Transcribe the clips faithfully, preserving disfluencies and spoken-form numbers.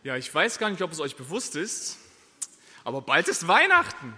Ja, ich weiß gar nicht, ob es euch bewusst ist, aber bald ist Weihnachten.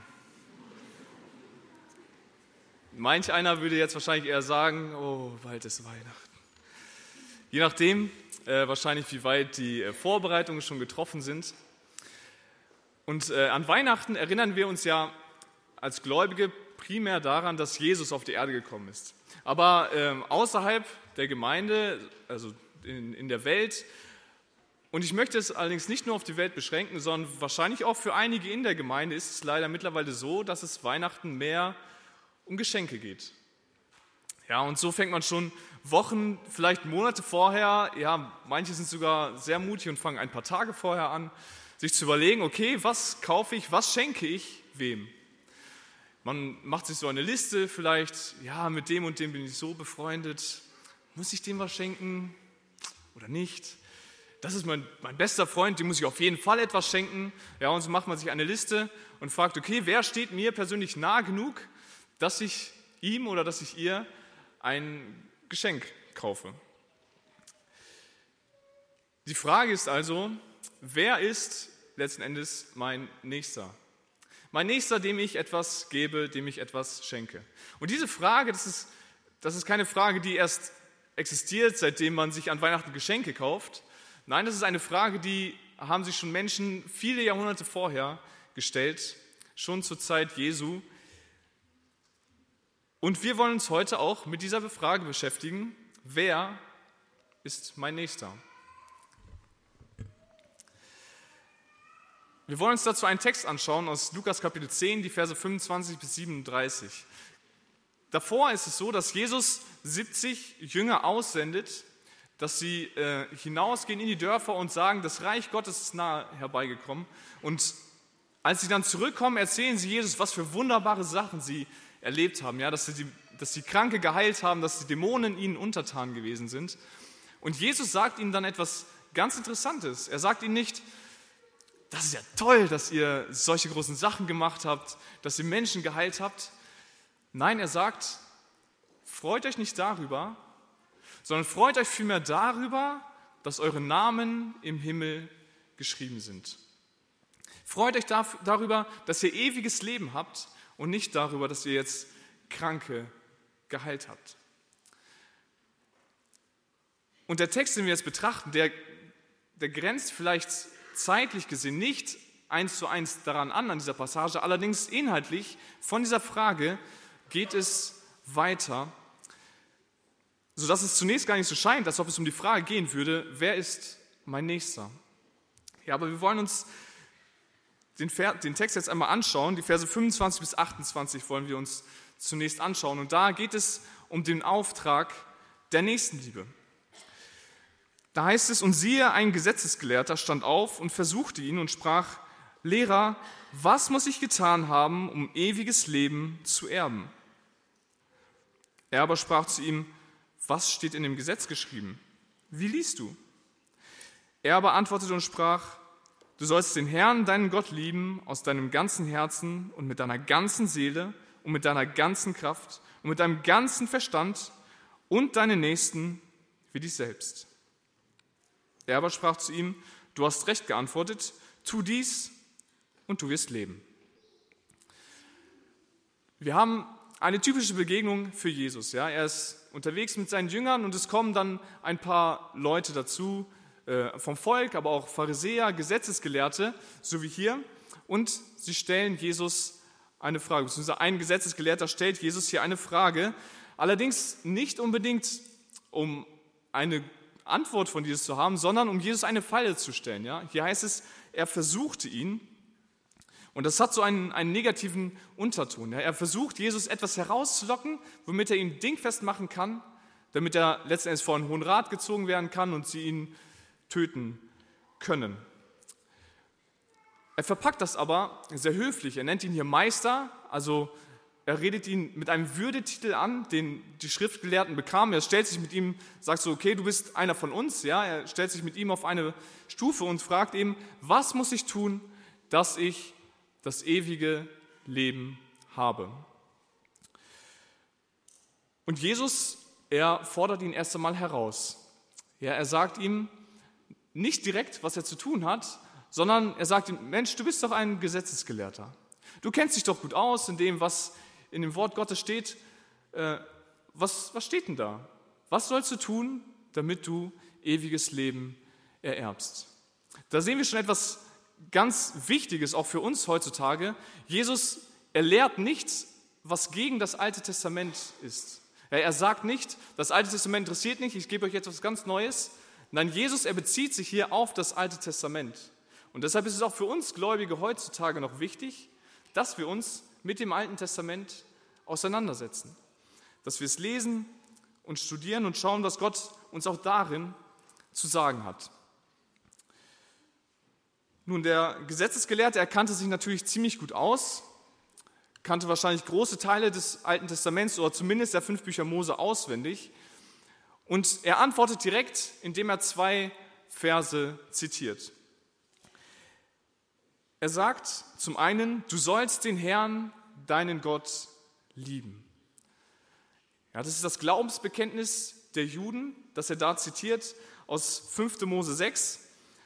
Manch einer würde jetzt wahrscheinlich eher sagen, oh, bald ist Weihnachten. Je nachdem, äh, wahrscheinlich wie weit die äh, Vorbereitungen schon getroffen sind. Und äh, an Weihnachten erinnern wir uns ja als Gläubige primär daran, dass Jesus auf die Erde gekommen ist. Aber äh, außerhalb der Gemeinde, also in, in der Welt, und ich möchte es allerdings nicht nur auf die Welt beschränken, sondern wahrscheinlich auch für einige in der Gemeinde ist es leider mittlerweile so, dass es Weihnachten mehr um Geschenke geht. Ja, und so fängt man schon Wochen, vielleicht Monate vorher, ja, manche sind sogar sehr mutig und fangen ein paar Tage vorher an, sich zu überlegen, okay, was kaufe ich, was schenke ich wem? Man macht sich so eine Liste, vielleicht, ja, mit dem und dem bin ich so befreundet, muss ich dem was schenken oder nicht? Das ist mein, mein bester Freund, dem muss ich auf jeden Fall etwas schenken. Ja, und so macht man sich eine Liste und fragt, okay, wer steht mir persönlich nah genug, dass ich ihm oder dass ich ihr ein Geschenk kaufe. Die Frage ist also, wer ist letzten Endes mein Nächster? Mein Nächster, dem ich etwas gebe, dem ich etwas schenke. Und diese Frage, das ist, das ist keine Frage, die erst existiert, seitdem man sich an Weihnachten Geschenke kauft. Nein, das ist eine Frage, die haben sich schon Menschen viele Jahrhunderte vorher gestellt, schon zur Zeit Jesu. Und wir wollen uns heute auch mit dieser Frage beschäftigen, wer ist mein Nächster? Wir wollen uns dazu einen Text anschauen aus Lukas Kapitel zehn, die Verse fünfundzwanzig bis siebenunddreißig. Davor ist es so, dass Jesus siebzig Jünger aussendet, dass sie äh, hinausgehen in die Dörfer und sagen, das Reich Gottes ist nahe herbeigekommen. Und als sie dann zurückkommen, erzählen sie Jesus, was für wunderbare Sachen sie erlebt haben, ja, dass sie, die, dass sie Kranke geheilt haben, dass die Dämonen ihnen untertan gewesen sind. Und Jesus sagt ihnen dann etwas ganz Interessantes. Er sagt ihnen nicht, das ist ja toll, dass ihr solche großen Sachen gemacht habt, dass ihr Menschen geheilt habt. Nein, er sagt, freut euch nicht darüber, sondern freut euch vielmehr darüber, dass eure Namen im Himmel geschrieben sind. Freut euch darüber, dass ihr ewiges Leben habt und nicht darüber, dass ihr jetzt Kranke geheilt habt. Und der Text, den wir jetzt betrachten, der, der grenzt vielleicht zeitlich gesehen nicht eins zu eins daran an, an dieser Passage, allerdings inhaltlich von dieser Frage geht es weiter, sodass es zunächst gar nicht so scheint, als ob es um die Frage gehen würde, wer ist mein Nächster? Ja, aber wir wollen uns den, den Text jetzt einmal anschauen, die Verse fünfundzwanzig bis achtundzwanzig wollen wir uns zunächst anschauen. Und da geht es um den Auftrag der Nächstenliebe. Da heißt es, und siehe, ein Gesetzesgelehrter stand auf und versuchte ihn und sprach, Lehrer, was muss ich getan haben, um ewiges Leben zu erben? Er aber sprach zu ihm, was steht in dem Gesetz geschrieben? Wie liest du? Er aber antwortete und sprach, du sollst den Herrn, deinen Gott, lieben aus deinem ganzen Herzen und mit deiner ganzen Seele und mit deiner ganzen Kraft und mit deinem ganzen Verstand und deinen Nächsten wie dich selbst. Er aber sprach zu ihm, du hast recht geantwortet, tu dies und du wirst leben. Wir haben eine typische Begegnung für Jesus. Ja? Er ist unterwegs mit seinen Jüngern und es kommen dann ein paar Leute dazu, äh, vom Volk, aber auch Pharisäer, Gesetzesgelehrte, so wie hier. Und sie stellen Jesus eine Frage, beziehungsweise ein Gesetzesgelehrter stellt Jesus hier eine Frage, allerdings nicht unbedingt, um eine Antwort von Jesus zu haben, sondern um Jesus eine Falle zu stellen. Ja? Hier heißt es, er versuchte ihn. Und das hat so einen, einen negativen Unterton. Ja? Er versucht, Jesus etwas herauszulocken, womit er ihn dingfest machen kann, damit er letztendlich vor einen Hohen Rat gezogen werden kann und sie ihn töten können. Er verpackt das aber sehr höflich. Er nennt ihn hier Meister, also er redet ihn mit einem Würdetitel an, den die Schriftgelehrten bekamen. Er stellt sich mit ihm, sagt so, okay, du bist einer von uns. Ja? Er stellt sich mit ihm auf eine Stufe und fragt ihm, was muss ich tun, dass ich das ewige Leben habe? Und Jesus, er fordert ihn erst einmal heraus. Ja, er sagt ihm, nicht direkt, was er zu tun hat, sondern er sagt ihm, Mensch, du bist doch ein Gesetzesgelehrter. Du kennst dich doch gut aus in dem, was in dem Wort Gottes steht. Äh, was, was steht denn da? Was sollst du tun, damit du ewiges Leben ererbst? Da sehen wir schon etwas ganz Wichtiges, auch für uns heutzutage. Jesus, er lehrt nichts, was gegen das Alte Testament ist. Er sagt nicht, das Alte Testament interessiert nicht, ich gebe euch etwas ganz Neues. Nein, Jesus, er bezieht sich hier auf das Alte Testament. Und deshalb ist es auch für uns Gläubige heutzutage noch wichtig, dass wir uns mit dem Alten Testament auseinandersetzen. Dass wir es lesen und studieren und schauen, was Gott uns auch darin zu sagen hat. Nun, der Gesetzesgelehrte, er kannte sich natürlich ziemlich gut aus, kannte wahrscheinlich große Teile des Alten Testaments oder zumindest der fünf Bücher Mose auswendig. Und er antwortet direkt, indem er zwei Verse zitiert. Er sagt zum einen, du sollst den Herrn, deinen Gott, lieben. Ja, das ist das Glaubensbekenntnis der Juden, das er da zitiert aus fünf Mose sechs.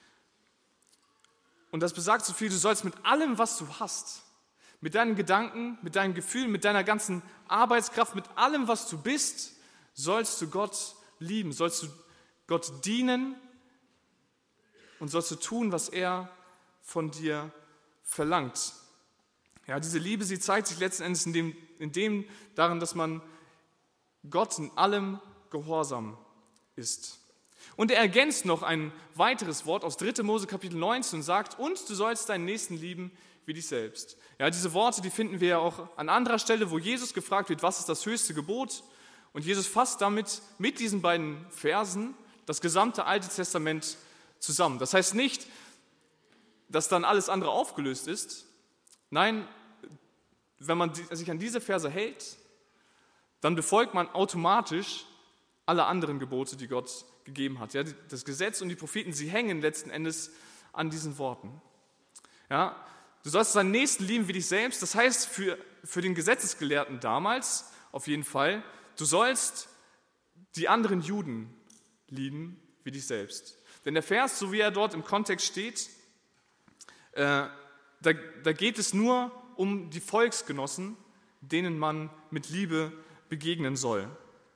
Und das besagt so viel, du sollst mit allem, was du hast, mit deinen Gedanken, mit deinen Gefühlen, mit deiner ganzen Arbeitskraft, mit allem, was du bist, sollst du Gott lieben, sollst du Gott dienen und sollst du tun, was er von dir verlangt. Ja, diese Liebe, sie zeigt sich letzten Endes in dem, in dem darin, dass man Gott in allem gehorsam ist. Und er ergänzt noch ein weiteres Wort aus dritter Mose Kapitel neunzehn und sagt, und du sollst deinen Nächsten lieben wie dich selbst. Ja, diese Worte, die finden wir ja auch an anderer Stelle, wo Jesus gefragt wird, was ist das höchste Gebot? Und Jesus fasst damit mit diesen beiden Versen das gesamte Alte Testament zusammen. Das heißt nicht, dass dann alles andere aufgelöst ist. Nein, wenn man sich an diese Verse hält, dann befolgt man automatisch alle anderen Gebote, die Gott gegeben hat. Ja, das Gesetz und die Propheten, sie hängen letzten Endes an diesen Worten. Ja, du sollst deinen Nächsten lieben wie dich selbst. Das heißt für, für den Gesetzesgelehrten damals auf jeden Fall, du sollst die anderen Juden lieben wie dich selbst. Denn der Vers, so wie er dort im Kontext steht, äh, da, da geht es nur um die Volksgenossen, denen man mit Liebe begegnen soll.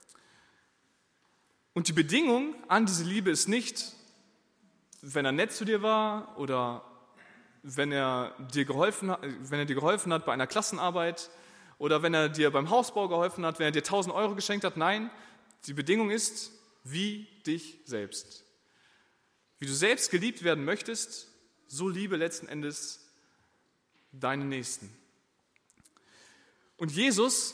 Und die Bedingung an diese Liebe ist nicht, wenn er nett zu dir war oder wenn er dir geholfen hat, wenn er dir geholfen hat bei einer Klassenarbeit oder wenn er dir beim Hausbau geholfen hat, wenn er dir tausend Euro geschenkt hat. Nein, die Bedingung ist, wie dich selbst. Wie du selbst geliebt werden möchtest, so liebe letzten Endes deinen Nächsten. Und Jesus,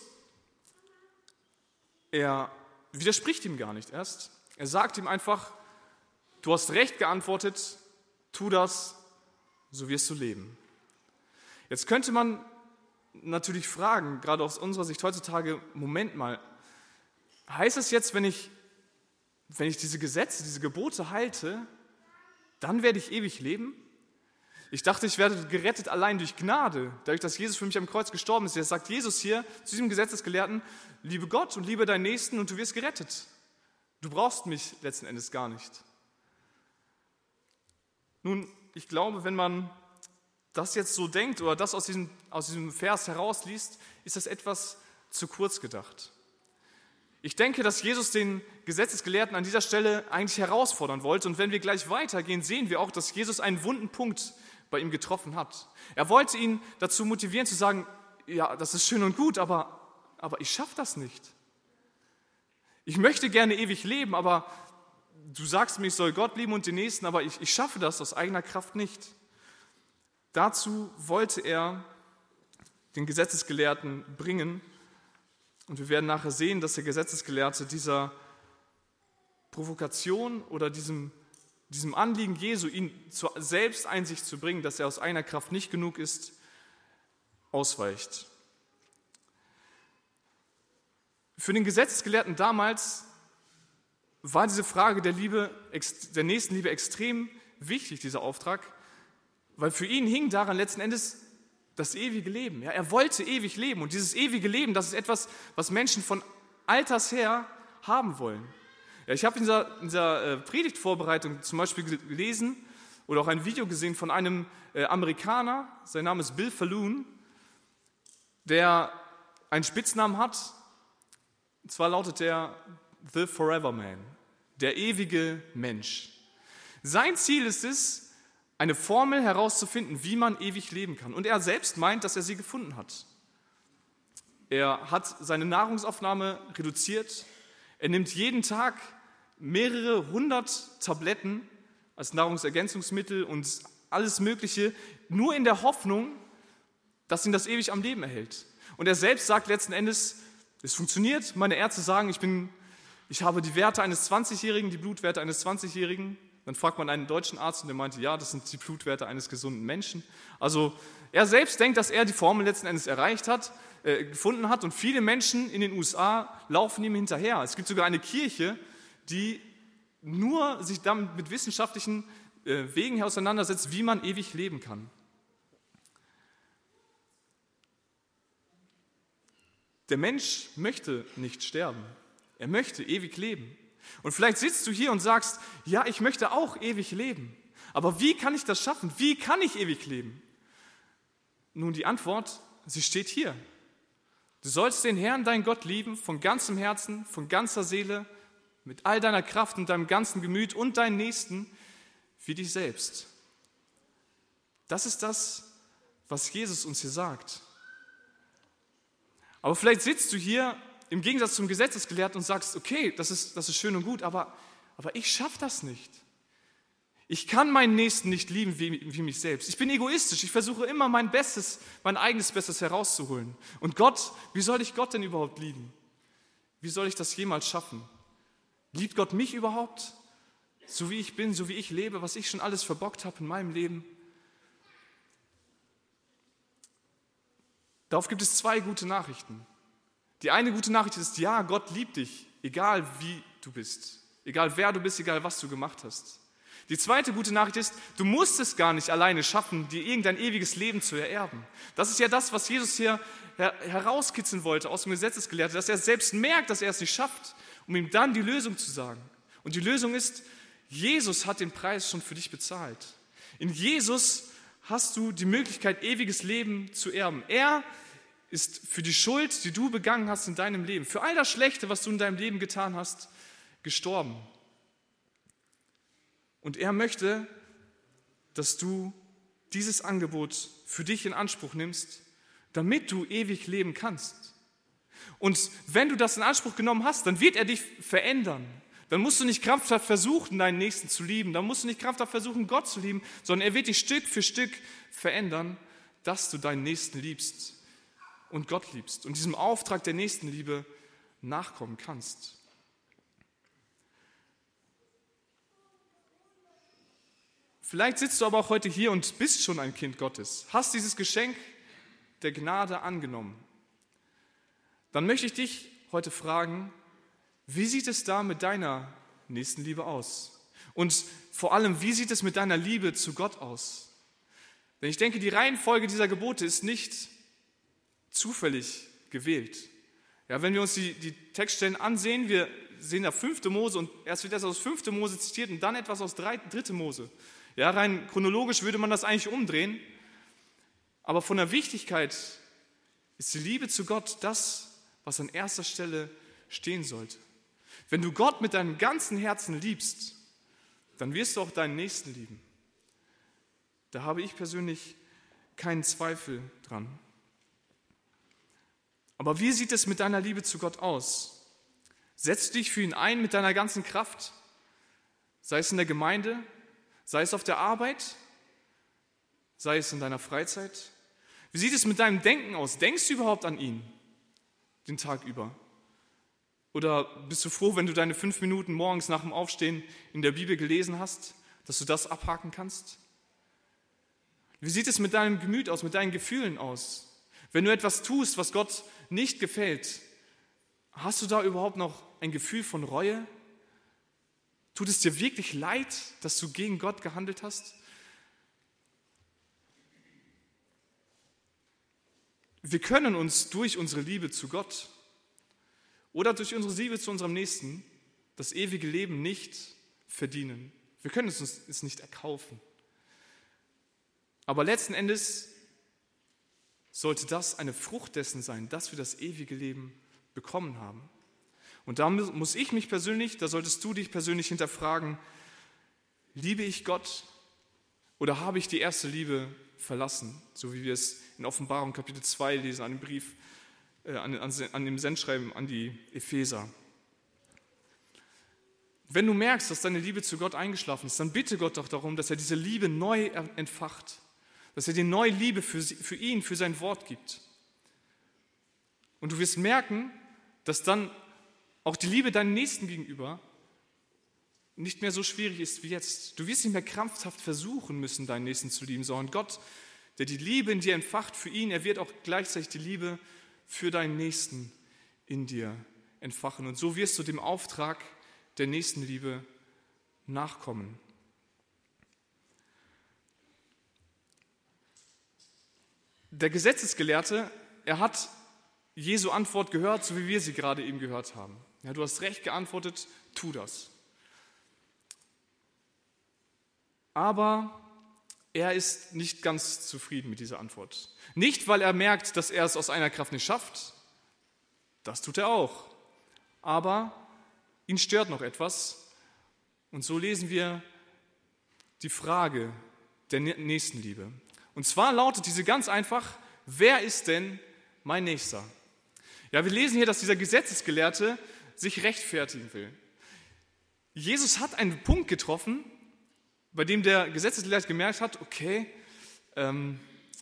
er widerspricht ihm gar nicht erst. Er sagt ihm einfach, du hast recht geantwortet, tu das, so wirst du leben. Jetzt könnte man natürlich fragen, gerade aus unserer Sicht heutzutage, Moment mal, heißt es jetzt, wenn ich, wenn ich diese Gesetze, diese Gebote halte, dann werde ich ewig leben? Ich dachte, ich werde gerettet allein durch Gnade, dadurch, dass Jesus für mich am Kreuz gestorben ist. Jetzt sagt Jesus hier zu diesem Gesetzesgelehrten, liebe Gott und liebe deinen Nächsten und du wirst gerettet. Du brauchst mich letzten Endes gar nicht. Nun, ich glaube, wenn man das jetzt so denkt oder das aus diesem, aus diesem Vers herausliest, ist das etwas zu kurz gedacht. Ich denke, dass Jesus den Gesetzesgelehrten an dieser Stelle eigentlich herausfordern wollte. Und wenn wir gleich weitergehen, sehen wir auch, dass Jesus einen wunden Punkt bei ihm getroffen hat. Er wollte ihn dazu motivieren zu sagen, ja, das ist schön und gut, aber, aber ich schaffe das nicht. Ich möchte gerne ewig leben, aber du sagst mir, ich soll Gott lieben und den Nächsten, aber ich, ich schaffe das aus eigener Kraft nicht. Dazu wollte er den Gesetzesgelehrten bringen. Und wir werden nachher sehen, dass der Gesetzesgelehrte dieser Provokation oder diesem, diesem Anliegen Jesu, ihn zur Selbsteinsicht zu bringen, dass er aus eigener Kraft nicht genug ist, ausweicht. Für den Gesetzesgelehrten damals war diese Frage der Liebe, der Nächstenliebe extrem wichtig, dieser Auftrag, weil für ihn hing daran letzten Endes das ewige Leben. Ja, er wollte ewig leben und dieses ewige Leben, das ist etwas, was Menschen von alters her haben wollen. Ja, ich habe in dieser, in dieser Predigtvorbereitung zum Beispiel gelesen oder auch ein Video gesehen von einem äh, Amerikaner, sein Name ist Bill Falloon, der einen Spitznamen hat, und zwar lautet der The Forever Man, der ewige Mensch. Sein Ziel ist es, eine Formel herauszufinden, wie man ewig leben kann. Und er selbst meint, dass er sie gefunden hat. Er hat seine Nahrungsaufnahme reduziert. Er nimmt jeden Tag mehrere hundert Tabletten als Nahrungsergänzungsmittel und alles Mögliche, nur in der Hoffnung, dass ihn das ewig am Leben erhält. Und er selbst sagt letzten Endes, es funktioniert. Meine Ärzte sagen, ich, bin, ich habe die Werte eines zwanzigjährigen, die Blutwerte eines zwanzigjährigen. Dann fragt man einen deutschen Arzt und der meinte, ja, das sind die Blutwerte eines gesunden Menschen. Also er selbst denkt, dass er die Formel letzten Endes erreicht hat, äh, gefunden hat, und viele Menschen in den U S A laufen ihm hinterher. Es gibt sogar eine Kirche, die nur sich damit mit wissenschaftlichen äh, Wegen auseinandersetzt, wie man ewig leben kann. Der Mensch möchte nicht sterben. Er möchte ewig leben. Und vielleicht sitzt du hier und sagst, ja, ich möchte auch ewig leben. Aber wie kann ich das schaffen? Wie kann ich ewig leben? Nun, die Antwort, sie steht hier. Du sollst den Herrn, deinen Gott, lieben, von ganzem Herzen, von ganzer Seele, mit all deiner Kraft und deinem ganzen Gemüt und deinen Nächsten wie dich selbst. Das ist das, was Jesus uns hier sagt. Aber vielleicht sitzt du hier im Gegensatz zum Gesetzesgelehrten und sagst, okay, das ist, das ist schön und gut, aber, aber ich schaffe das nicht. Ich kann meinen Nächsten nicht lieben wie, wie mich selbst. Ich bin egoistisch, ich versuche immer mein Bestes, mein eigenes Bestes herauszuholen. Und Gott, wie soll ich Gott denn überhaupt lieben? Wie soll ich das jemals schaffen? Liebt Gott mich überhaupt, so wie ich bin, so wie ich lebe, was ich schon alles verbockt habe in meinem Leben? Darauf gibt es zwei gute Nachrichten. Die eine gute Nachricht ist, ja, Gott liebt dich, egal wie du bist, egal wer du bist, egal was du gemacht hast. Die zweite gute Nachricht ist, du musst es gar nicht alleine schaffen, dir irgendein ewiges Leben zu ererben. Das ist ja das, was Jesus hier herauskitzeln wollte aus dem Gesetzesgelehrten, dass er selbst merkt, dass er es nicht schafft, um ihm dann die Lösung zu sagen. Und die Lösung ist, Jesus hat den Preis schon für dich bezahlt. In Jesus hast du die Möglichkeit, ewiges Leben zu erben. Er ist für die Schuld, die du begangen hast in deinem Leben, für all das Schlechte, was du in deinem Leben getan hast, gestorben. Und er möchte, dass du dieses Angebot für dich in Anspruch nimmst, damit du ewig leben kannst. Und wenn du das in Anspruch genommen hast, dann wird er dich verändern. Dann musst du nicht krampfhaft versuchen, deinen Nächsten zu lieben. Dann musst du nicht krampfhaft versuchen, Gott zu lieben, sondern er wird dich Stück für Stück verändern, dass du deinen Nächsten liebst und Gott liebst und diesem Auftrag der Nächstenliebe nachkommen kannst. Vielleicht sitzt du aber auch heute hier und bist schon ein Kind Gottes, hast dieses Geschenk der Gnade angenommen. Dann möchte ich dich heute fragen, wie sieht es da mit deiner Nächstenliebe aus? Und vor allem, wie sieht es mit deiner Liebe zu Gott aus? Denn ich denke, die Reihenfolge dieser Gebote ist nicht zufällig gewählt. Ja, wenn wir uns die, die Textstellen ansehen, wir sehen da fünfte Mose und erst wird das aus fünfte Mose zitiert und dann etwas aus dritte Mose. Ja, rein chronologisch würde man das eigentlich umdrehen, aber von der Wichtigkeit ist die Liebe zu Gott das, was an erster Stelle stehen sollte. Wenn du Gott mit deinem ganzen Herzen liebst, dann wirst du auch deinen Nächsten lieben. Da habe ich persönlich keinen Zweifel dran. Aber wie sieht es mit deiner Liebe zu Gott aus? Setzt du dich für ihn ein mit deiner ganzen Kraft? Sei es in der Gemeinde, sei es auf der Arbeit, sei es in deiner Freizeit. Wie sieht es mit deinem Denken aus? Denkst du überhaupt an ihn den Tag über? Oder bist du froh, wenn du deine fünf Minuten morgens nach dem Aufstehen in der Bibel gelesen hast, dass du das abhaken kannst? Wie sieht es mit deinem Gemüt aus, mit deinen Gefühlen aus? Wenn du etwas tust, was Gott nicht gefällt, hast du da überhaupt noch ein Gefühl von Reue? Tut es dir wirklich leid, dass du gegen Gott gehandelt hast? Wir können uns durch unsere Liebe zu Gott oder durch unsere Liebe zu unserem Nächsten das ewige Leben nicht verdienen. Wir können es uns es nicht erkaufen. Aber letzten Endes sollte das eine Frucht dessen sein, dass wir das ewige Leben bekommen haben. Und da muss ich mich persönlich, da solltest du dich persönlich hinterfragen, liebe ich Gott oder habe ich die erste Liebe verlassen, so wie wir es in Offenbarung Kapitel zwei lesen, an dem Brief, äh, an, an, an dem Sendschreiben an die Epheser. Wenn du merkst, dass deine Liebe zu Gott eingeschlafen ist, dann bitte Gott doch darum, dass er diese Liebe neu entfacht, dass er dir neue Liebe für, für ihn, für sein Wort gibt. Und du wirst merken, dass dann auch die Liebe deinem Nächsten gegenüber nicht mehr so schwierig ist wie jetzt. Du wirst nicht mehr krampfhaft versuchen müssen, deinen Nächsten zu lieben, sondern Gott, der die Liebe in dir entfacht für ihn, er wird auch gleichzeitig die Liebe für deinen Nächsten in dir entfachen. Und so wirst du dem Auftrag der Nächstenliebe nachkommen. Der Gesetzesgelehrte, er hat Jesu Antwort gehört, so wie wir sie gerade eben gehört haben. Ja, du hast recht geantwortet, tu das. Aber er ist nicht ganz zufrieden mit dieser Antwort. Nicht, weil er merkt, dass er es aus einer Kraft nicht schafft. Das tut er auch. Aber ihn stört noch etwas. Und so lesen wir die Frage der Nächstenliebe. Und zwar lautet diese ganz einfach, wer ist denn mein Nächster? Ja, wir lesen hier, dass dieser Gesetzesgelehrte sich rechtfertigen will. Jesus hat einen Punkt getroffen, bei dem der Gesetzesgelehrte gemerkt hat, okay, ähm,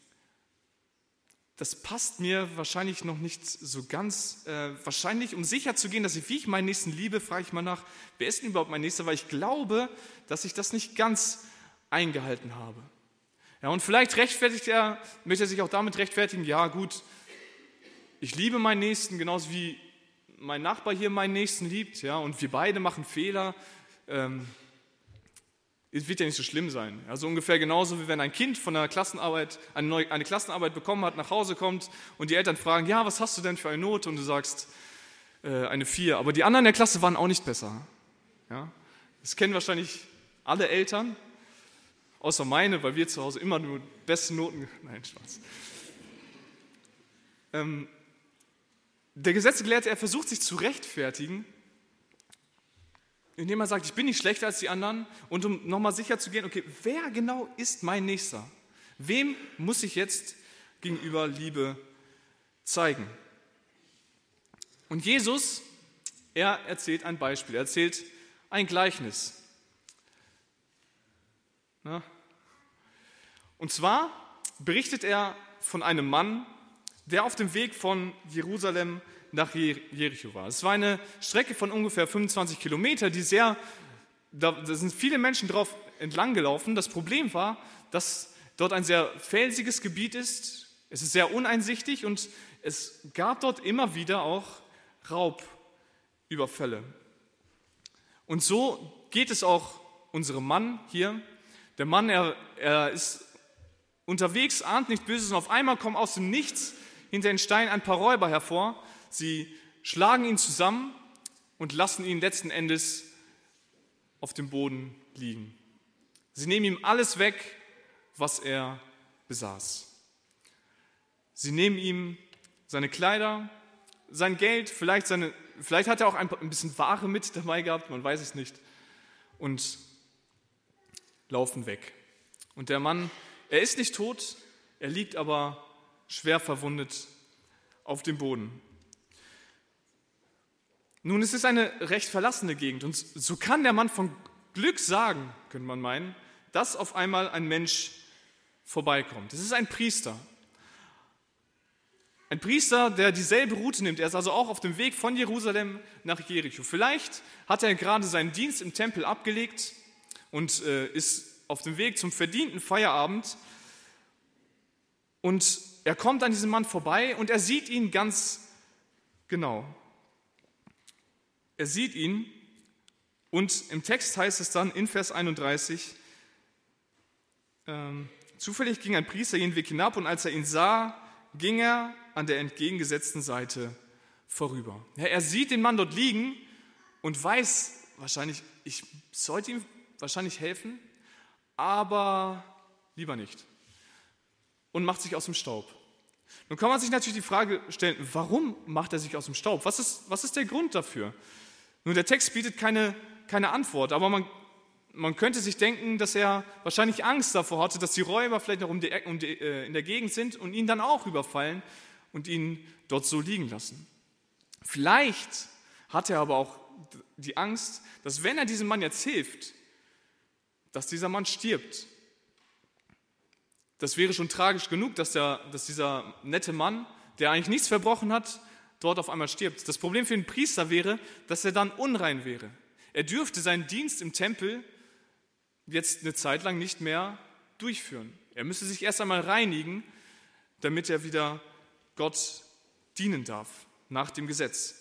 das passt mir wahrscheinlich noch nicht so ganz. Äh, wahrscheinlich, um sicher zu gehen, dass ich, wie ich meinen Nächsten liebe, frage ich mal nach, wer ist denn überhaupt mein Nächster, weil ich glaube, dass ich das nicht ganz eingehalten habe. Ja, und vielleicht rechtfertigt er, möchte er sich auch damit rechtfertigen, ja gut, ich liebe meinen Nächsten, genauso wie mein Nachbar hier meinen Nächsten liebt, ja, und wir beide machen Fehler. Ähm, Es wird ja nicht so schlimm sein. Also ungefähr genauso, wie wenn ein Kind von einer Klassenarbeit, eine, neue, eine Klassenarbeit bekommen hat, nach Hause kommt und die Eltern fragen, ja, was hast du denn für eine Note? Und du sagst, äh, eine vier. Aber die anderen in der Klasse waren auch nicht besser. Ja? Das kennen wahrscheinlich alle Eltern, außer meine, weil wir zu Hause immer nur beste Noten... Nein, Spaß. Ähm, der Gesetzesgelehrte, er versucht sich zu rechtfertigen, indem er sagt, ich bin nicht schlechter als die anderen, und um nochmal sicher zu gehen, okay, wer genau ist mein Nächster? Wem muss ich jetzt gegenüber Liebe zeigen? Und Jesus, er erzählt ein Beispiel, er erzählt ein Gleichnis. Na? Und zwar berichtet er von einem Mann, der auf dem Weg von Jerusalem nach Jericho war. Es war eine Strecke von ungefähr fünfundzwanzig Kilometer, die sehr, da, da sind viele Menschen drauf entlang gelaufen. Das Problem war, dass dort ein sehr felsiges Gebiet ist. Es ist sehr uneinsichtig und es gab dort immer wieder auch Raubüberfälle. Und so geht es auch unserem Mann hier. Der Mann, er, er ist unterwegs, ahnt nichts Böses und auf einmal kommen aus dem Nichts hinter den Steinen ein paar Räuber hervor. Sie schlagen ihn zusammen und lassen ihn letzten Endes auf dem Boden liegen. Sie nehmen ihm alles weg, was er besaß. Sie nehmen ihm seine Kleider, sein Geld, vielleicht, seine, vielleicht hat er auch ein bisschen Ware mit dabei gehabt, man weiß es nicht, und laufen weg. Und der Mann, er ist nicht tot, er liegt aber schwer verwundet auf dem Boden. Nun, es ist eine recht verlassene Gegend und so kann der Mann von Glück sagen, könnte man meinen, dass auf einmal ein Mensch vorbeikommt. Es ist ein Priester. Ein Priester, der dieselbe Route nimmt. Er ist also auch auf dem Weg von Jerusalem nach Jericho. Vielleicht hat er gerade seinen Dienst im Tempel abgelegt und äh, ist auf dem Weg zum verdienten Feierabend. Und er kommt an diesem Mann vorbei und er sieht ihn ganz genau. Er sieht ihn und im Text heißt es dann in Vers einunddreißig, ähm, zufällig ging ein Priester jeden Weg hinab und als er ihn sah, ging er an der entgegengesetzten Seite vorüber. Ja, er sieht den Mann dort liegen und weiß wahrscheinlich, ich sollte ihm wahrscheinlich helfen, aber lieber nicht. Und macht sich aus dem Staub. Nun kann man sich natürlich die Frage stellen, warum macht er sich aus dem Staub? Was ist, was ist der Grund dafür? Nun, der Text bietet keine, keine Antwort, aber man, man könnte sich denken, dass er wahrscheinlich Angst davor hatte, dass die Räuber vielleicht noch um die, um die, äh, in der Gegend sind und ihn dann auch überfallen und ihn dort so liegen lassen. Vielleicht hat er aber auch die Angst, dass wenn er diesem Mann jetzt hilft, dass dieser Mann stirbt. Das wäre schon tragisch genug, dass, der, dass dieser nette Mann, der eigentlich nichts verbrochen hat, dort auf einmal stirbt. Das Problem für den Priester wäre, dass er dann unrein wäre. Er dürfte seinen Dienst im Tempel jetzt eine Zeit lang nicht mehr durchführen. Er müsste sich erst einmal reinigen, damit er wieder Gott dienen darf, nach dem Gesetz.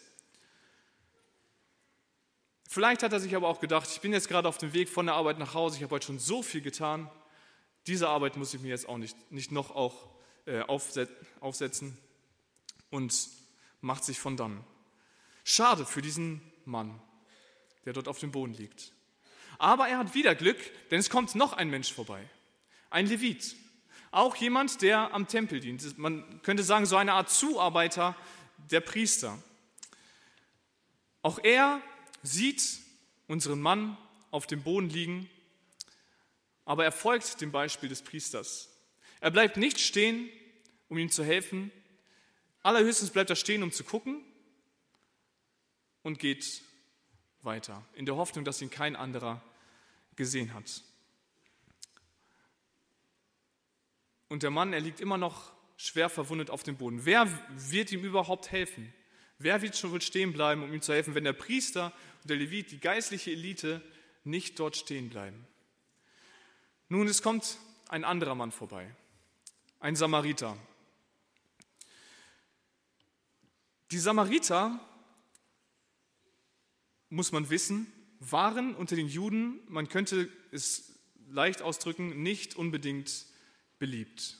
Vielleicht hat er sich aber auch gedacht, ich bin jetzt gerade auf dem Weg von der Arbeit nach Hause, ich habe heute schon so viel getan, diese Arbeit muss ich mir jetzt auch nicht, nicht noch auch, äh, aufsetzen und macht sich von dann. Schade für diesen Mann, der dort auf dem Boden liegt. Aber er hat wieder Glück, denn es kommt noch ein Mensch vorbei, ein Levit. Auch jemand, der am Tempel dient. Man könnte sagen, so eine Art Zuarbeiter der Priester. Auch er sieht unseren Mann auf dem Boden liegen, aber er folgt dem Beispiel des Priesters. Er bleibt nicht stehen, um ihm zu helfen. Allerhöchstens bleibt er stehen, um zu gucken und geht weiter, in der Hoffnung, dass ihn kein anderer gesehen hat. Und der Mann, er liegt immer noch schwer verwundet auf dem Boden. Wer wird ihm überhaupt helfen? Wer wird schon wohl stehen bleiben, um ihm zu helfen, wenn der Priester und der Levit, die geistliche Elite, nicht dort stehen bleiben? Nun, es kommt ein anderer Mann vorbei, ein Samariter. Die Samariter, muss man wissen, waren unter den Juden, man könnte es leicht ausdrücken, nicht unbedingt beliebt.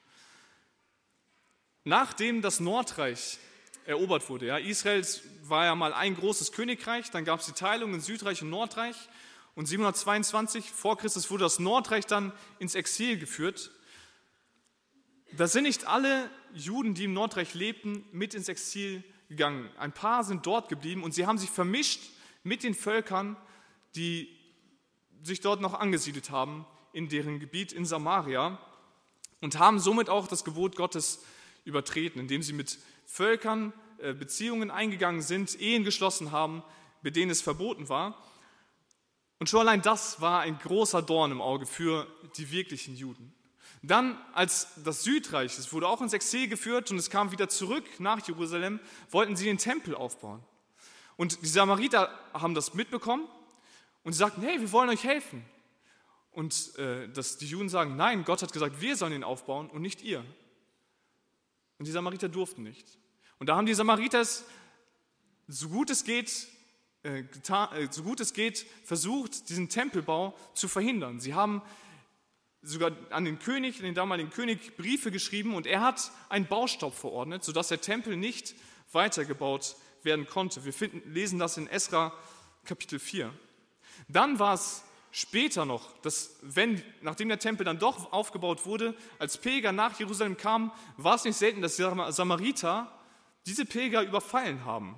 Nachdem das Nordreich erobert wurde, ja, Israel war ja mal ein großes Königreich, dann gab es die Teilung in Südreich und Nordreich und siebenhundertzweiundzwanzig vor Christus wurde das Nordreich dann ins Exil geführt. Da sind nicht alle Juden, die im Nordreich lebten, mit ins Exil gegangen. Ein paar sind dort geblieben und sie haben sich vermischt mit den Völkern, die sich dort noch angesiedelt haben, in deren Gebiet in Samaria und haben somit auch das Gebot Gottes übertreten, indem sie mit Völkern äh, Beziehungen eingegangen sind, Ehen geschlossen haben, mit denen es verboten war. Und schon allein das war ein großer Dorn im Auge für die wirklichen Juden. Dann, als das Südreich, es wurde auch ins Exil geführt und es kam wieder zurück nach Jerusalem, wollten sie den Tempel aufbauen. Und die Samariter haben das mitbekommen und sie sagten, hey, wir wollen euch helfen. Und äh, dass die Juden sagen, nein, Gott hat gesagt, wir sollen ihn aufbauen und nicht ihr. Und die Samariter durften nicht. Und da haben die Samariter es, so gut es geht, äh, getan, äh, so gut es geht, versucht, diesen Tempelbau zu verhindern. Sie haben sogar an den König, den damaligen König, Briefe geschrieben und er hat einen Baustopp verordnet, sodass der Tempel nicht weitergebaut werden konnte. Wir finden, lesen das in Esra Kapitel vier. Dann war es später noch, dass wenn, nachdem der Tempel dann doch aufgebaut wurde, als Pilger nach Jerusalem kamen, war es nicht selten, dass die Samariter diese Pilger überfallen haben.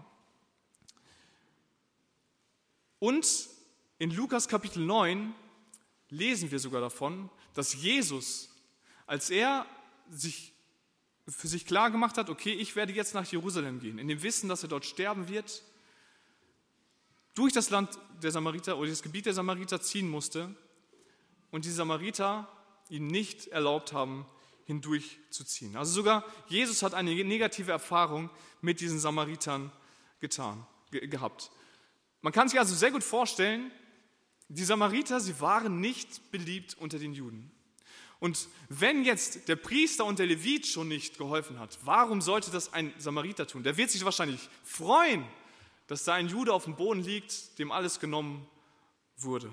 Und in Lukas Kapitel neun lesen wir sogar davon, dass Jesus, als er sich für sich klar gemacht hat, okay, ich werde jetzt nach Jerusalem gehen, in dem Wissen, dass er dort sterben wird, durch das Land der Samariter oder das Gebiet der Samariter ziehen musste und die Samariter ihm nicht erlaubt haben, hindurchzuziehen. Also sogar Jesus hat eine negative Erfahrung mit diesen Samaritern getan, ge- gehabt. Man kann sich also sehr gut vorstellen, die Samariter, sie waren nicht beliebt unter den Juden. Und wenn jetzt der Priester und der Levit schon nicht geholfen hat, warum sollte das ein Samariter tun? Der wird sich wahrscheinlich freuen, dass da ein Jude auf dem Boden liegt, dem alles genommen wurde.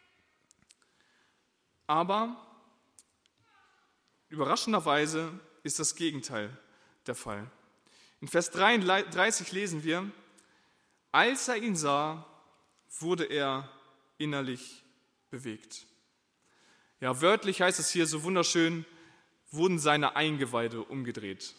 Aber überraschenderweise ist das Gegenteil der Fall. In Vers dreiunddreißig lesen wir, als er ihn sah, wurde er innerlich bewegt. Ja, wörtlich heißt es hier so wunderschön, wurden seine Eingeweide umgedreht.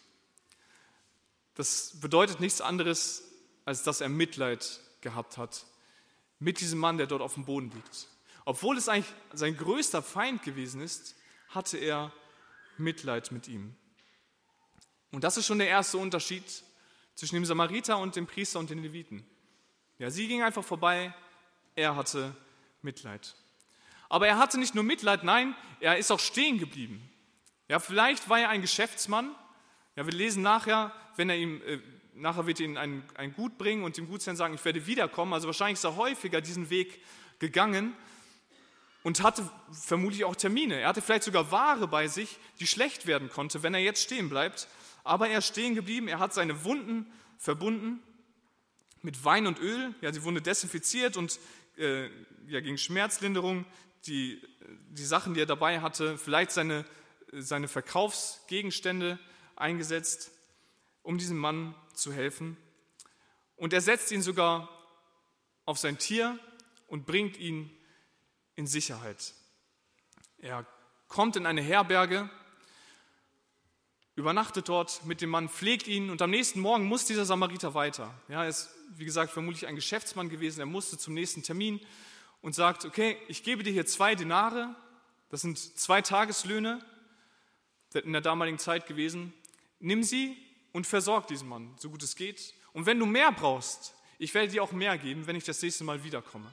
Das bedeutet nichts anderes, als dass er Mitleid gehabt hat mit diesem Mann, der dort auf dem Boden liegt. Obwohl es eigentlich sein größter Feind gewesen ist, hatte er Mitleid mit ihm. Und das ist schon der erste Unterschied zwischen dem Samariter und dem Priester und den Leviten. Ja, sie ging einfach vorbei, er hatte Mitleid. Aber er hatte nicht nur Mitleid, nein, er ist auch stehen geblieben. Ja, vielleicht war er ein Geschäftsmann. Ja, wir lesen nachher, wenn er ihm, äh, nachher wird er ihm ein, ein Gut bringen und dem Gutsherrn sagen, ich werde wiederkommen. Also wahrscheinlich ist er häufiger diesen Weg gegangen und hatte vermutlich auch Termine. Er hatte vielleicht sogar Ware bei sich, die schlecht werden konnte, wenn er jetzt stehen bleibt. Aber er ist stehen geblieben, er hat seine Wunden verbunden mit Wein und Öl. Ja, die Wunde desinfiziert und äh, ja, gegen Schmerzlinderung, die, die Sachen, die er dabei hatte, vielleicht seine, seine Verkaufsgegenstände eingesetzt, um diesem Mann zu helfen. Und er setzt ihn sogar auf sein Tier und bringt ihn in Sicherheit. Er kommt in eine Herberge, übernachtet dort mit dem Mann, pflegt ihn und am nächsten Morgen muss dieser Samariter weiter. Ja, er ist, wie gesagt, vermutlich ein Geschäftsmann gewesen, er musste zum nächsten Termin und sagt, okay, ich gebe dir hier zwei Denare, das sind zwei Tageslöhne in der damaligen Zeit gewesen, nimm sie und versorg diesen Mann, so gut es geht. Und wenn du mehr brauchst, ich werde dir auch mehr geben, wenn ich das nächste Mal wiederkomme.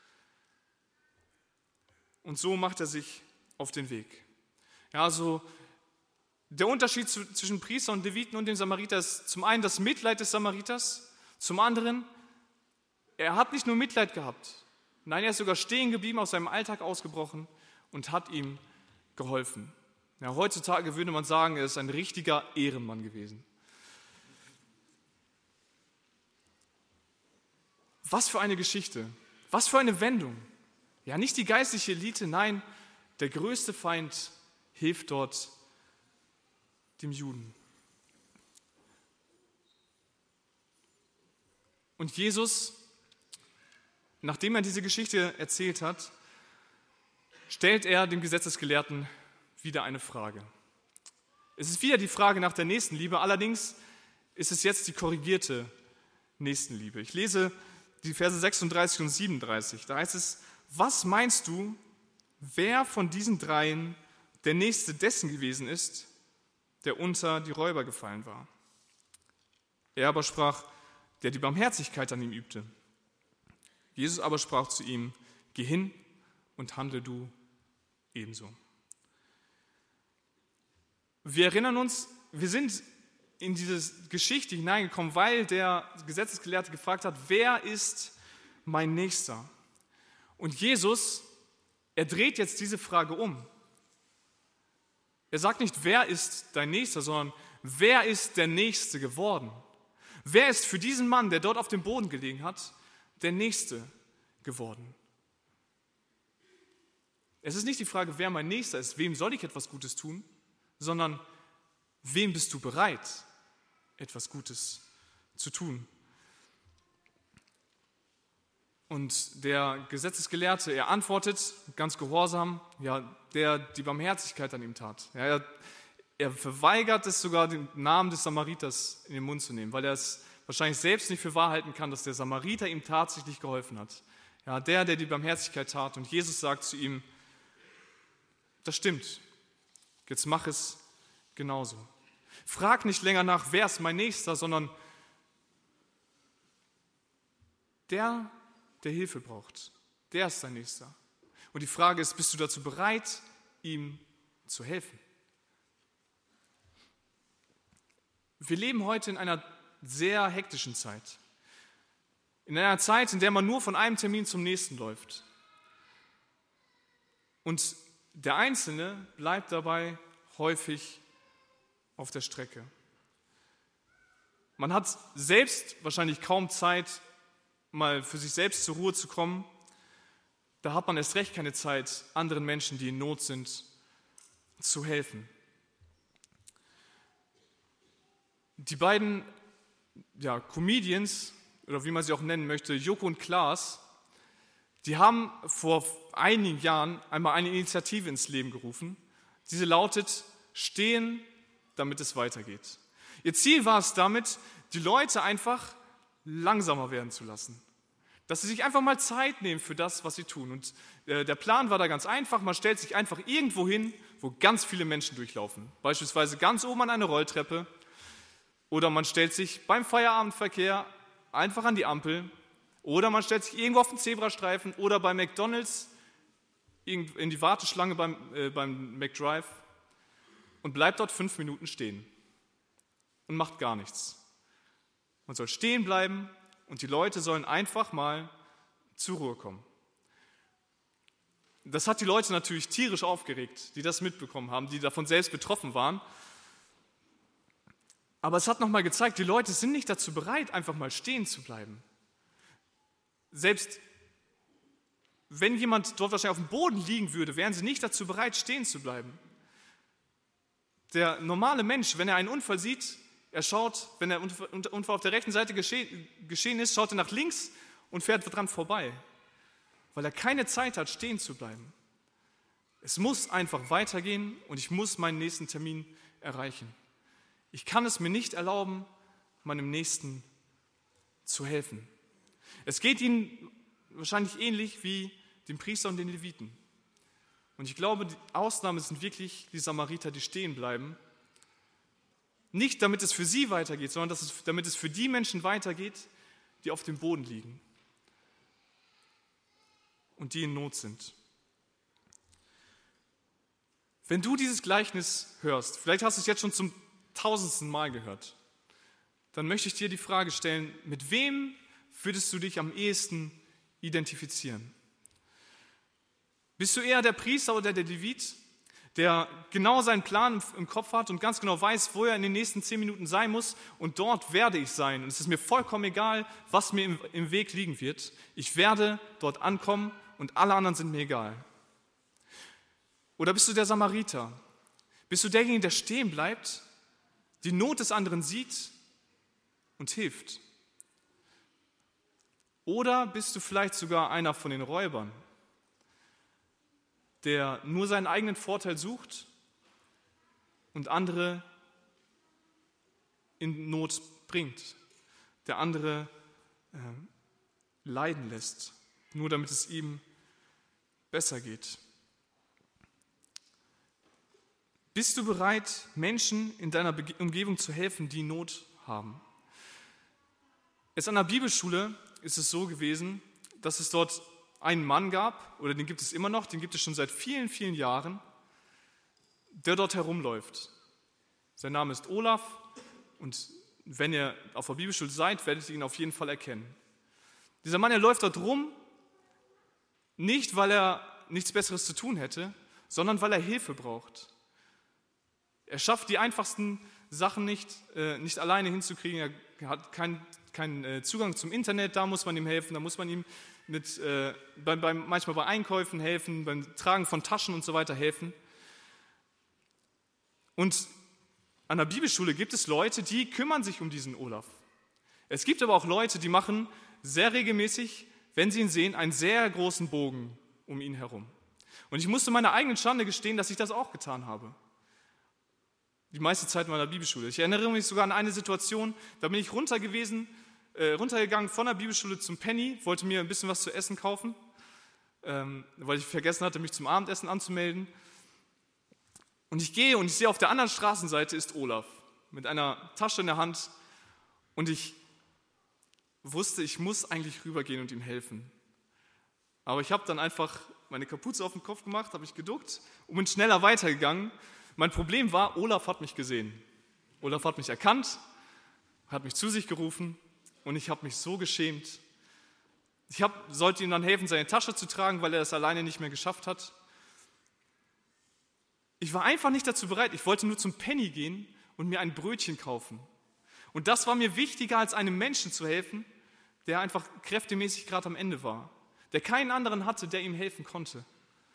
Und so macht er sich auf den Weg. Ja, also der Unterschied zwischen Priester und Leviten und dem Samariter ist zum einen das Mitleid des Samariters, zum anderen, er hat nicht nur Mitleid gehabt, nein, er ist sogar stehen geblieben, aus seinem Alltag ausgebrochen und hat ihm geholfen. Ja, heutzutage würde man sagen, er ist ein richtiger Ehrenmann gewesen. Was für eine Geschichte, was für eine Wendung. Ja, nicht die geistliche Elite, nein, der größte Feind hilft dort dem Juden. Und Jesus, nachdem er diese Geschichte erzählt hat, stellt er dem Gesetzesgelehrten wieder eine Frage. Es ist wieder die Frage nach der Nächstenliebe, allerdings ist es jetzt die korrigierte Nächstenliebe. Ich lese die Verse sechsunddreißig und siebenunddreißig. Da heißt es, was meinst du, wer von diesen dreien der Nächste dessen gewesen ist, der unter die Räuber gefallen war? Er aber sprach, der die Barmherzigkeit an ihm übte. Jesus aber sprach zu ihm, geh hin und handle du ebenso. Wir erinnern uns, wir sind in diese Geschichte hineingekommen, weil der Gesetzesgelehrte gefragt hat, wer ist mein Nächster? Und Jesus, er dreht jetzt diese Frage um. Er sagt nicht, wer ist dein Nächster, sondern wer ist der Nächste geworden? Wer ist für diesen Mann, der dort auf dem Boden gelegen hat, der Nächste geworden? Es ist nicht die Frage, wer mein Nächster ist, wem soll ich etwas Gutes tun, sondern wem bist du bereit, etwas Gutes zu tun? Und der Gesetzesgelehrte, er antwortet ganz gehorsam, ja, der die Barmherzigkeit an ihm tat. Ja, er, er verweigert es sogar, den Namen des Samariters in den Mund zu nehmen, weil er es wahrscheinlich selbst nicht für wahr halten kann, dass der Samariter ihm tatsächlich geholfen hat. Ja, der, der die Barmherzigkeit tat. Und Jesus sagt zu ihm, das stimmt, jetzt mach es genauso. Frag nicht länger nach, wer ist mein Nächster, sondern der, der Hilfe braucht, der ist dein Nächster. Und die Frage ist, bist du dazu bereit, ihm zu helfen? Wir leben heute in einer sehr hektischen Zeit. In einer Zeit, in der man nur von einem Termin zum nächsten läuft. Und der Einzelne bleibt dabei häufig auf der Strecke. Man hat selbst wahrscheinlich kaum Zeit, mal für sich selbst zur Ruhe zu kommen. Da hat man erst recht keine Zeit, anderen Menschen, die in Not sind, zu helfen. Die beiden ja, Comedians, oder wie man sie auch nennen möchte, Joko und Klaas, Die haben vor einigen Jahren einmal eine Initiative ins Leben gerufen. Diese lautet, stehen, damit es weitergeht. Ihr Ziel war es damit, die Leute einfach langsamer werden zu lassen. Dass sie sich einfach mal Zeit nehmen für das, was sie tun. Und äh, der Plan war da ganz einfach, man stellt sich einfach irgendwo hin, wo ganz viele Menschen durchlaufen. Beispielsweise ganz oben an eine Rolltreppe. Oder man stellt sich beim Feierabendverkehr einfach an die Ampel. Oder man stellt sich irgendwo auf den Zebrastreifen oder bei McDonald's in die Warteschlange beim, äh, beim McDrive und bleibt dort fünf Minuten stehen und macht gar nichts. Man soll stehen bleiben und die Leute sollen einfach mal zur Ruhe kommen. Das hat die Leute natürlich tierisch aufgeregt, die das mitbekommen haben, die davon selbst betroffen waren. Aber es hat nochmal gezeigt, die Leute sind nicht dazu bereit, einfach mal stehen zu bleiben. Selbst wenn jemand dort wahrscheinlich auf dem Boden liegen würde, wären sie nicht dazu bereit, stehen zu bleiben. Der normale Mensch, wenn er einen Unfall sieht, er schaut, wenn der Unfall auf der rechten Seite geschehen ist, schaut er nach links und fährt dran vorbei, weil er keine Zeit hat, stehen zu bleiben. Es muss einfach weitergehen und ich muss meinen nächsten Termin erreichen. Ich kann es mir nicht erlauben, meinem Nächsten zu helfen. Es geht ihnen wahrscheinlich ähnlich wie den Priester und den Leviten. Und ich glaube, die Ausnahme sind wirklich die Samariter, die stehen bleiben. Nicht damit es für sie weitergeht, sondern dass es, damit es für die Menschen weitergeht, die auf dem Boden liegen und die in Not sind. Wenn du dieses Gleichnis hörst, vielleicht hast du es jetzt schon zum tausendsten Mal gehört, dann möchte ich dir die Frage stellen, mit wem würdest du dich am ehesten identifizieren? Bist du eher der Priester oder der Levit, der genau seinen Plan im Kopf hat und ganz genau weiß, wo er in den nächsten zehn Minuten sein muss und dort werde ich sein und es ist mir vollkommen egal, was mir im, im Weg liegen wird. Ich werde dort ankommen und alle anderen sind mir egal. Oder bist du der Samariter? Bist du derjenige, der stehen bleibt, die Not des anderen sieht und hilft? Oder bist du vielleicht sogar einer von den Räubern, der nur seinen eigenen Vorteil sucht und andere in Not bringt, der andere äh, leiden lässt, nur damit es ihm besser geht? Bist du bereit, Menschen in deiner Be- Umgebung zu helfen, die Not haben? Jetzt an der Bibelschule ist es so gewesen, dass es dort einen Mann gab, oder den gibt es immer noch, den gibt es schon seit vielen, vielen Jahren, der dort herumläuft. Sein Name ist Olaf und wenn ihr auf der Bibelschule seid, werdet ihr ihn auf jeden Fall erkennen. Dieser Mann, er läuft dort rum, nicht weil er nichts Besseres zu tun hätte, sondern weil er Hilfe braucht. Er schafft die einfachsten Sachen nicht, äh, nicht alleine hinzukriegen, er hat keinen keinen Zugang zum Internet, da muss man ihm helfen, da muss man ihm mit, äh, beim, beim, manchmal bei Einkäufen helfen, beim Tragen von Taschen und so weiter helfen. Und an der Bibelschule gibt es Leute, die kümmern sich um diesen Olaf. Es gibt aber auch Leute, die machen sehr regelmäßig, wenn sie ihn sehen, einen sehr großen Bogen um ihn herum. Und ich musste meiner eigenen Schande gestehen, dass ich das auch getan habe. Die meiste Zeit meiner Bibelschule. Ich erinnere mich sogar an eine Situation, da bin ich runter gewesen, äh, runtergegangen von der Bibelschule zum Penny, wollte mir ein bisschen was zu essen kaufen, ähm, weil ich vergessen hatte, mich zum Abendessen anzumelden. Und ich gehe und ich sehe, auf der anderen Straßenseite ist Olaf mit einer Tasche in der Hand und ich wusste, ich muss eigentlich rübergehen und ihm helfen. Aber ich habe dann einfach meine Kapuze auf den Kopf gemacht, habe mich geduckt und bin schneller weitergegangen. Mein Problem war, Olaf hat mich gesehen. Olaf hat mich erkannt, hat mich zu sich gerufen und ich habe mich so geschämt. Ich hab, sollte ihm dann helfen, seine Tasche zu tragen, weil er es alleine nicht mehr geschafft hat. Ich war einfach nicht dazu bereit. Ich wollte nur zum Penny gehen und mir ein Brötchen kaufen. Und das war mir wichtiger, als einem Menschen zu helfen, der einfach kräftemäßig gerade am Ende war, der keinen anderen hatte, der ihm helfen konnte.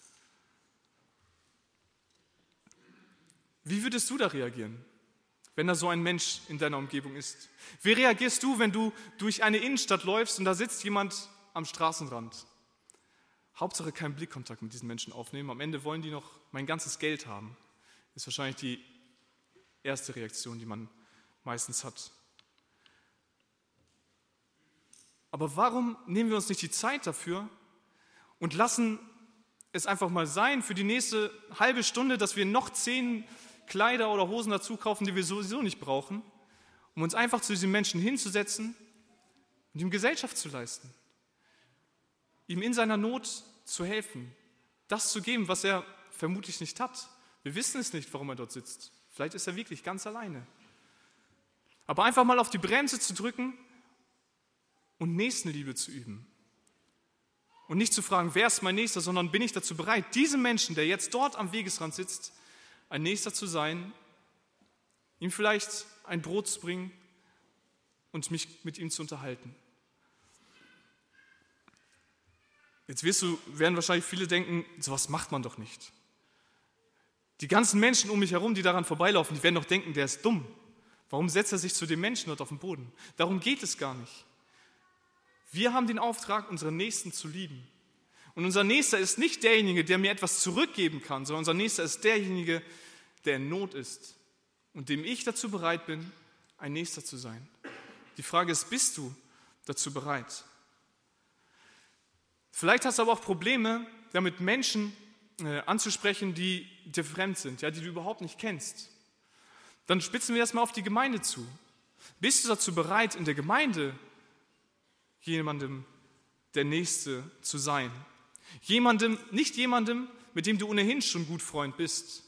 Wie würdest du da reagieren, wenn da so ein Mensch in deiner Umgebung ist? Wie reagierst du, wenn du durch eine Innenstadt läufst und da sitzt jemand am Straßenrand? Hauptsache keinen Blickkontakt mit diesen Menschen aufnehmen. Am Ende wollen die noch mein ganzes Geld haben. Ist wahrscheinlich die erste Reaktion, die man meistens hat. Aber warum nehmen wir uns nicht die Zeit dafür und lassen es einfach mal sein für die nächste halbe Stunde, dass wir noch zehn Kleider oder Hosen dazu kaufen, die wir sowieso nicht brauchen, um uns einfach zu diesen Menschen hinzusetzen und ihm Gesellschaft zu leisten, ihm in seiner Not zu helfen, das zu geben, was er vermutlich nicht hat. Wir wissen es nicht, warum er dort sitzt. Vielleicht ist er wirklich ganz alleine. Aber einfach mal auf die Bremse zu drücken und Nächstenliebe zu üben. Und nicht zu fragen, wer ist mein Nächster, sondern bin ich dazu bereit, diesem Menschen, der jetzt dort am Wegesrand sitzt, ein Nächster zu sein, ihm vielleicht ein Brot zu bringen und mich mit ihm zu unterhalten. Jetzt wirst du, werden wahrscheinlich viele denken, sowas macht man doch nicht. Die ganzen Menschen um mich herum, die daran vorbeilaufen, die werden doch denken, der ist dumm. Warum setzt er sich zu den Menschen dort auf den Boden? Darum geht es gar nicht. Wir haben den Auftrag, unseren Nächsten zu lieben. Und unser Nächster ist nicht derjenige, der mir etwas zurückgeben kann, sondern unser Nächster ist derjenige, der in Not ist und dem ich dazu bereit bin, ein Nächster zu sein. Die Frage ist, bist du dazu bereit? Vielleicht hast du aber auch Probleme, damit Menschen äh, anzusprechen, die dir fremd sind, ja, die du überhaupt nicht kennst. Dann spitzen wir das mal auf die Gemeinde zu. Bist du dazu bereit, in der Gemeinde jemandem der Nächste zu sein? Jemandem, nicht jemandem, mit dem du ohnehin schon gut Freund bist,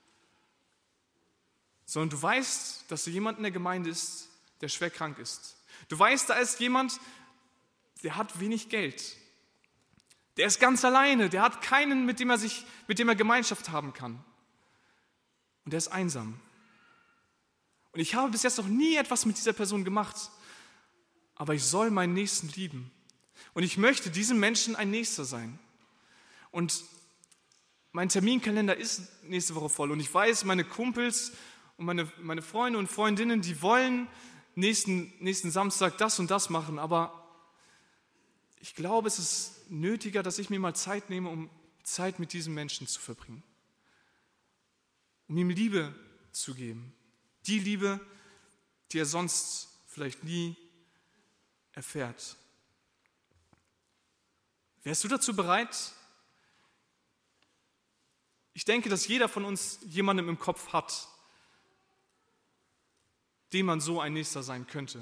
sondern du weißt, dass da jemand in der Gemeinde ist, der schwer krank ist. Du weißt, da ist jemand, der hat wenig Geld. Der ist ganz alleine, der hat keinen, mit dem er sich, mit dem er Gemeinschaft haben kann. Und der ist einsam. Und ich habe bis jetzt noch nie etwas mit dieser Person gemacht, aber ich soll meinen Nächsten lieben. Und ich möchte diesem Menschen ein Nächster sein. Und mein Terminkalender ist nächste Woche voll. Und ich weiß, meine Kumpels und meine, meine Freunde und Freundinnen, die wollen nächsten, nächsten Samstag das und das machen. Aber ich glaube, es ist nötiger, dass ich mir mal Zeit nehme, um Zeit mit diesem Menschen zu verbringen. Um ihm Liebe zu geben. Die Liebe, die er sonst vielleicht nie erfährt. Wärst du dazu bereit? Ich denke, dass jeder von uns jemanden im Kopf hat, dem man so ein Nächster sein könnte.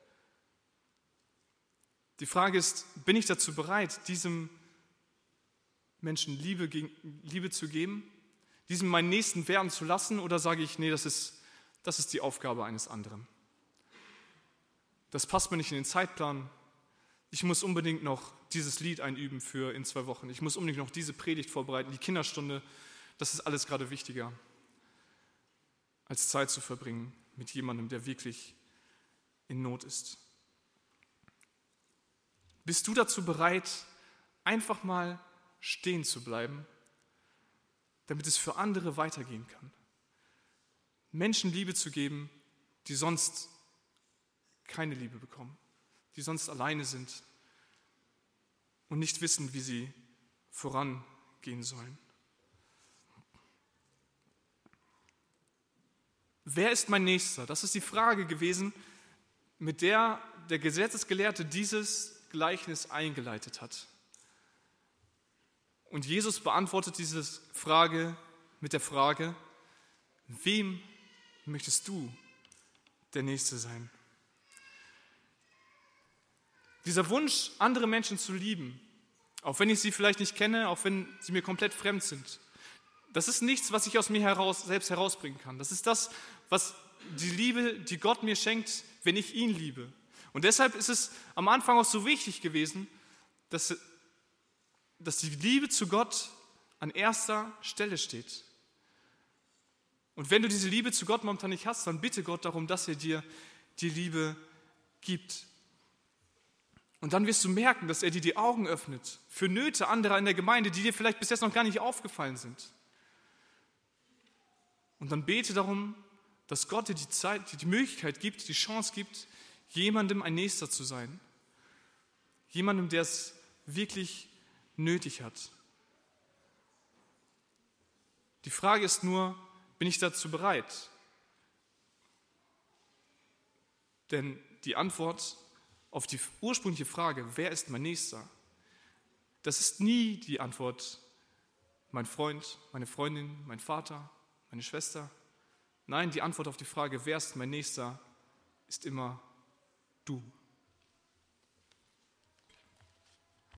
Die Frage ist, bin ich dazu bereit, diesem Menschen Liebe, Liebe zu geben, diesem meinen Nächsten werden zu lassen, oder sage ich, nee, das ist, das ist die Aufgabe eines anderen. Das passt mir nicht in den Zeitplan. Ich muss unbedingt noch dieses Lied einüben für in zwei Wochen. Ich muss unbedingt noch diese Predigt vorbereiten, die Kinderstunde. Das ist alles gerade wichtiger, als Zeit zu verbringen mit jemandem, der wirklich in Not ist. Bist du dazu bereit, einfach mal stehen zu bleiben, damit es für andere weitergehen kann? Menschen Liebe zu geben, die sonst keine Liebe bekommen, die sonst alleine sind und nicht wissen, wie sie vorangehen sollen. Wer ist mein Nächster? Das ist die Frage gewesen, mit der der Gesetzesgelehrte dieses Gleichnis eingeleitet hat. Und Jesus beantwortet diese Frage mit der Frage, wem möchtest du der Nächste sein? Dieser Wunsch, andere Menschen zu lieben, auch wenn ich sie vielleicht nicht kenne, auch wenn sie mir komplett fremd sind, das ist nichts, was ich aus mir heraus, selbst herausbringen kann. Das ist das, was die Liebe, die Gott mir schenkt, wenn ich ihn liebe. Und deshalb ist es am Anfang auch so wichtig gewesen, dass, dass die Liebe zu Gott an erster Stelle steht. Und wenn du diese Liebe zu Gott momentan nicht hast, dann bitte Gott darum, dass er dir die Liebe gibt. Und dann wirst du merken, dass er dir die Augen öffnet für Nöte anderer in der Gemeinde, die dir vielleicht bis jetzt noch gar nicht aufgefallen sind. Und dann bete darum, dass Gott dir die Zeit, die Möglichkeit gibt, die Chance gibt, jemandem ein Nächster zu sein. Jemandem, der es wirklich nötig hat. Die Frage ist nur, bin ich dazu bereit? Denn die Antwort auf die ursprüngliche Frage, wer ist mein Nächster, das ist nie die Antwort, mein Freund, meine Freundin, mein Vater, meine Schwester. Nein, die Antwort auf die Frage, wer ist mein Nächster, ist immer du.